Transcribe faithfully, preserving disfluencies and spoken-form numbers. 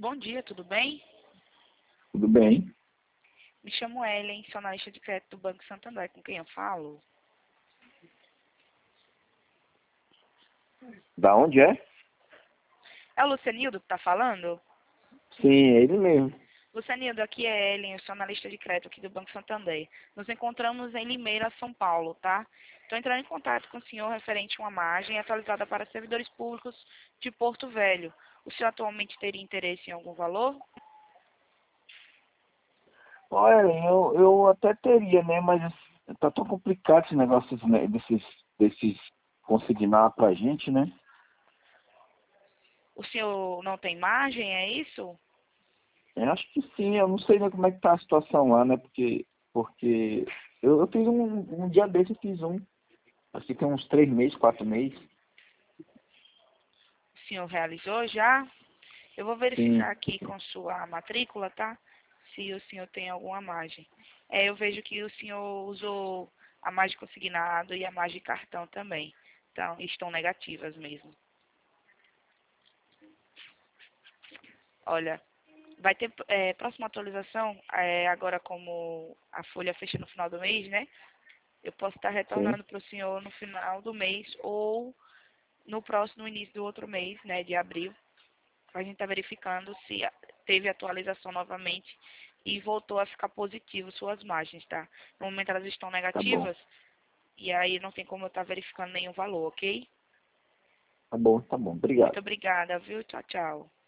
Bom dia, tudo bem? Tudo bem? Me chamo Ellen, sou analista de crédito do Banco Santander. Com quem eu falo? Da onde é? É o Lucianildo que está falando? Sim, é ele mesmo. Lucianildo, aqui é Ellen, eu sou analista de crédito aqui do Banco Santander. Nos encontramos em Limeira, São Paulo, tá? Estou entrando em contato com o senhor referente a uma margem atualizada para servidores públicos de Porto Velho. O senhor atualmente teria interesse em algum valor? Olha, eu, eu até teria, né? Mas tá tão complicado esse negócio né, desses, desses consignar pra gente, né? O senhor não tem margem, é isso? Eu acho que sim, eu não sei né, como é que tá a situação lá, né? Porque, porque eu, eu fiz um, um dia desse, eu fiz um. Acho que tem uns três meses, quatro meses. O senhor realizou já? Eu vou verificar Sim, aqui com sua matrícula, tá? Se o senhor tem alguma margem. É, eu vejo que o senhor usou a margem consignado e a margem de cartão também. Então, estão negativas mesmo. Olha, vai ter é, próxima atualização, é, agora como a folha fecha no final do mês, né? Eu posso estar sim, retornando para o senhor no final do mês ou no próximo, no início do outro mês, né, de abril. A gente está verificando se teve atualização novamente e voltou a ficar positivo suas margens, tá? No momento elas estão tá bom. negativas e aí não tem como eu estar verificando nenhum valor, ok? Tá bom, tá bom. Muito Obrigado. obrigada, viu? Tchau, tchau.